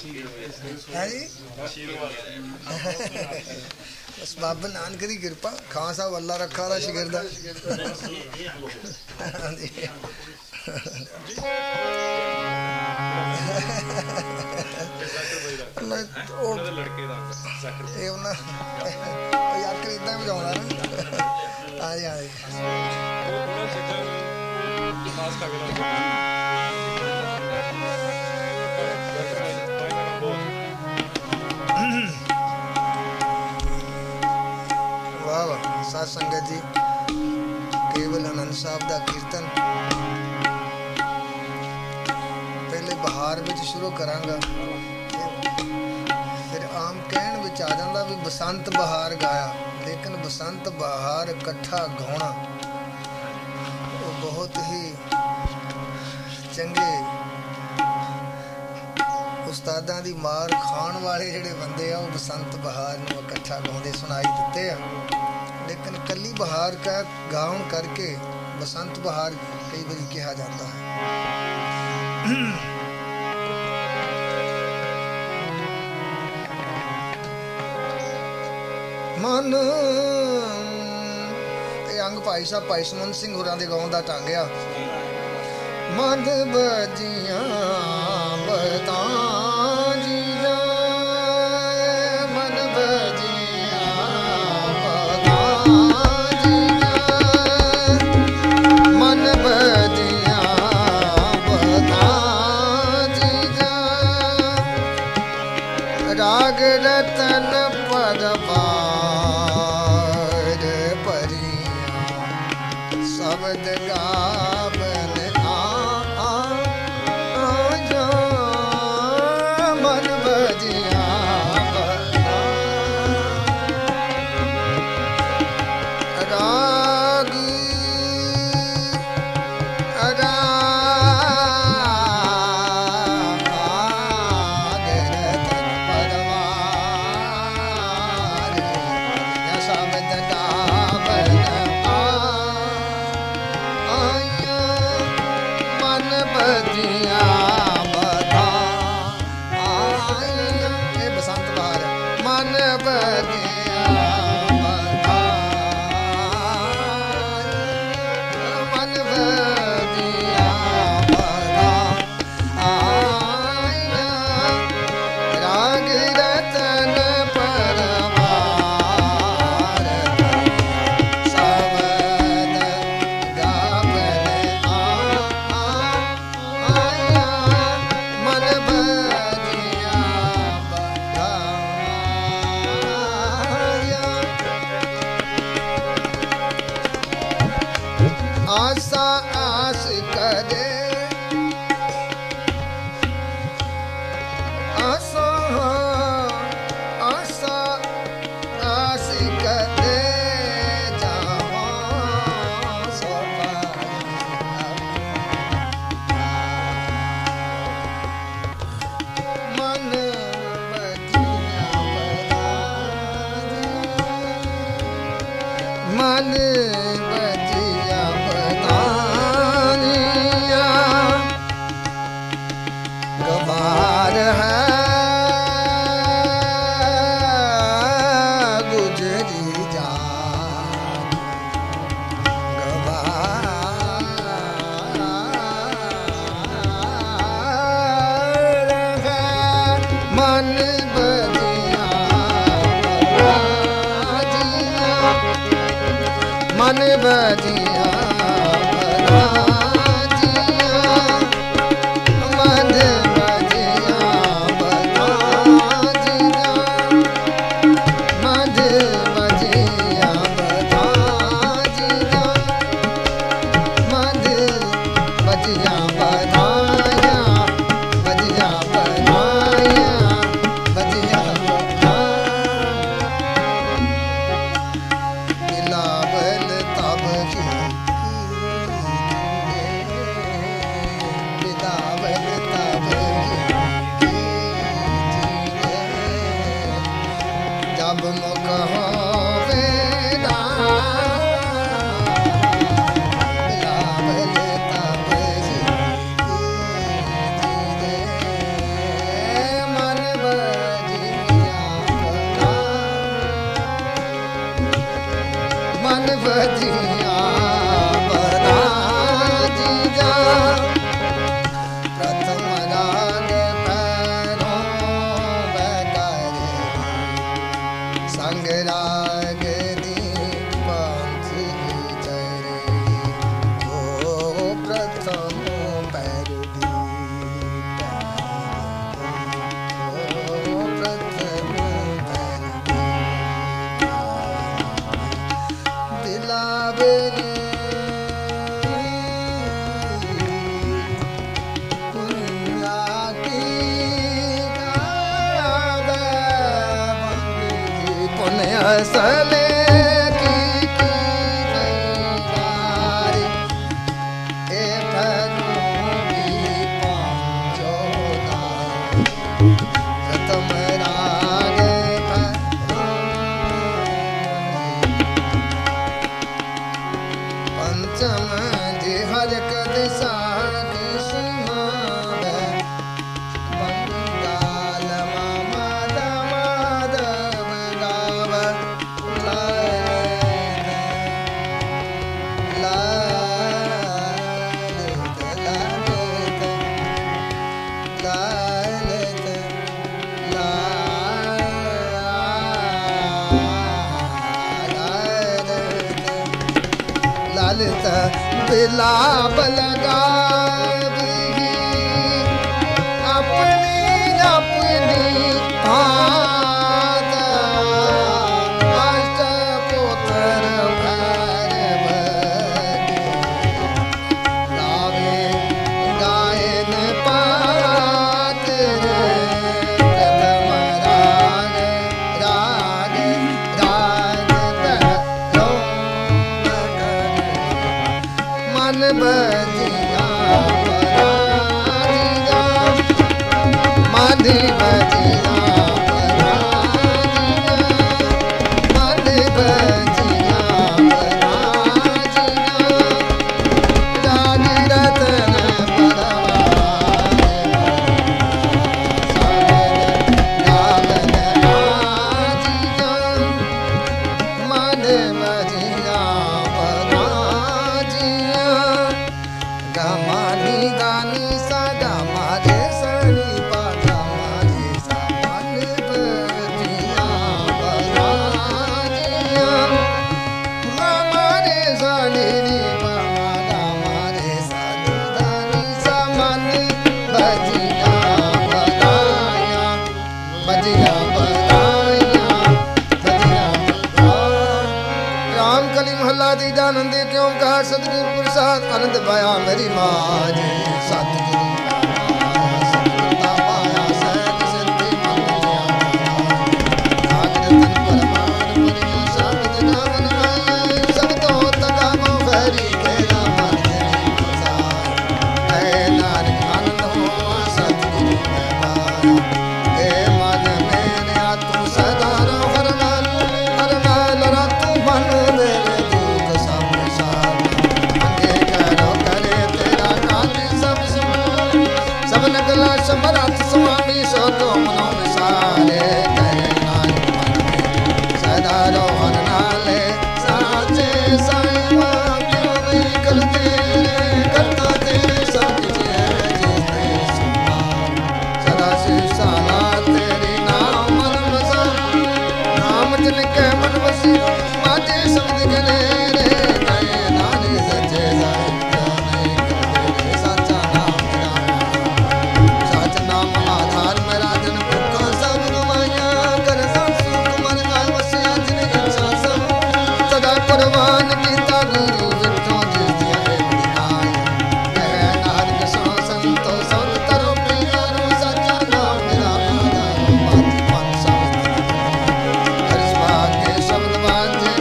है जी। बस बाबा नानक की कृपा, खान साहब अल्लाह रखा वाला शिगिरद। हाँ जी यार खरीदा बजाउंदा ना। हाँ जी हाँ जी वाह वाह। साध संगत जी केवल आनंद साहब का कीर्तन पहले बहार विच शुरू करांगा, फिर आम कहण विच आ जांदा भी बसंत बहार गाया, लेकिन बसंत बहार इकट्ठा गाउणा वो बहुत ही चंगे उस्तादां दी मार खाण वाले जिहड़े बंदे आ, वो बसंत बहार नूं इकट्ठा गाउंदे सुनाई दित्ते आ। लेकिन कली बहार का गाउण करके बसंत बहार कई बारी कहा जाता है। मन अंग भाई साहब भाई सुमन सिंह होरां दे गाउण दा ढंग आ। मन बजियां बतां जी जाए, मन बजियां बतां जी जाए, मन बजियां बतां जी जाए। राग रतन पद पार परियां शब्द गावन आजा, मन बजियां राग आशा आस करे, आशा आशा आस करे जावां मन बजियां मन गवार है गुजरी जान, गवार है मन बजियां मन बजियां फसले बिलाप लगावी अपनी अपनी भात अष्ट पुत्र भैरव गावे गायन पात प्रथम राग राग मन बजिया पराजिया मन बजिया पराजिया मन बजिया पराजिया जागी रतन परवार सागर नागन आजिया मन बजिया गामानी गानी सा गामा रे सनी पा गामा रे सा मन बजिया पराजिया गामा रे सनी रे पा गामा रे सा दानी सा मन बजिया पराया बजिया पराया बजिया राम कली महला दी आनंद क्यों कहा सतगुरु प्रसाद आनंद पाया मेरी माँ जी सतगुरु सतगुरता पाया सहज सिद्धि मंगल जागृतन परमान परिया शब्द नाम नाय सब तो तकामो भरी तेरा मन तेरी प्रसाद ऐ नानक आनंद हो सतगुरु में पाया हे मन मेरे तू सदा रहो हर नाल तू मन मेरे दुख सब सब नगला समरथ स्वामी सो तो मनो मिसाले करे नानक मन में सदा रोहन नाले साचे साईं क्यों नहीं करते करता तेरे साथ जीते सुना सदा से साला तेरी नाम मन बसा नाम जिन के मन बसी माते शब्द गले रे गए नाने सच्चे साईं क्यों नहीं करते साचा नाम आधार मेरा जन भूखा सब गवाया कर सुख मन का वसिया जिन इच्छा सब सदा कुर्बान कीता गुरु विठो जिस दिया दिनाय कह नानक सो संतो संत तरो प्रियारो सच्चा नाम मेरा आधार पाति मन सब हर स्वागे शब्द बाजे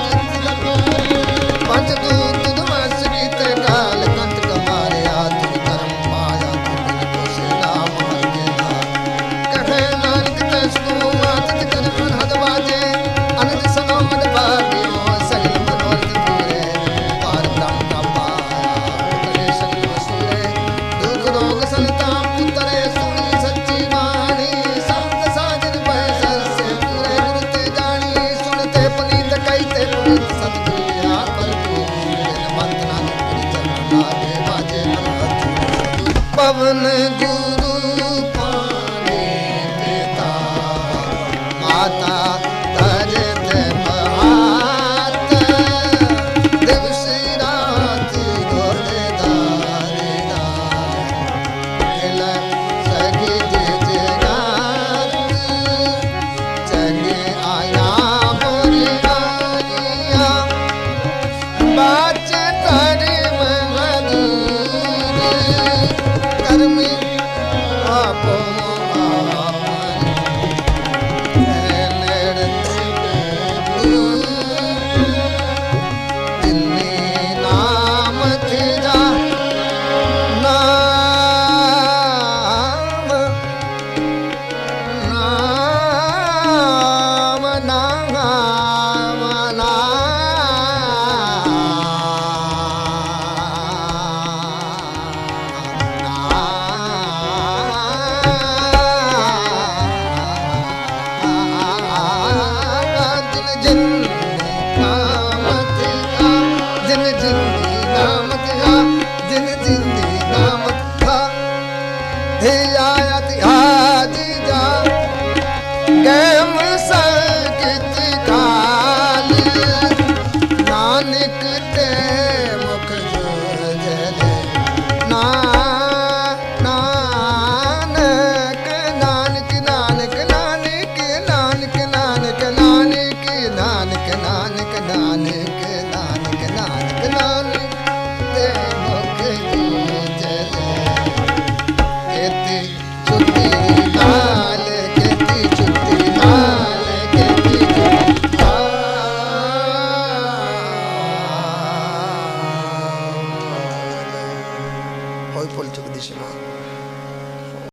पंच दूत तुदमस गीत काल कंत कमारे आतु कर्म माया तुम को से नाम कहे नानक तस्को आतित कर मन हद बाजे अनंत सनो मद भाग्यो सगल मनोरथ पूरे पार ब्रह्म का पाया उतरे सगल वसूरे दुख रोग संताप उतरे सुनी सच्ची वाणी संत साजन पैसर से पूरे गुरु ते जानी सुनते पुनीत कहते पुनीत सतगुरु या पर मंत नानक पुरी चरण लागे बाजे मन पवन गुरु माता तरत बहात दिवस रात गोरे दारे दार सगी जगात चले आया मोरी आलिया बाच तारे मधुर कर्मी ਵੀ ਭੁੱਲ ਚੁੱਕਦੀ ਸ਼ਮਾ।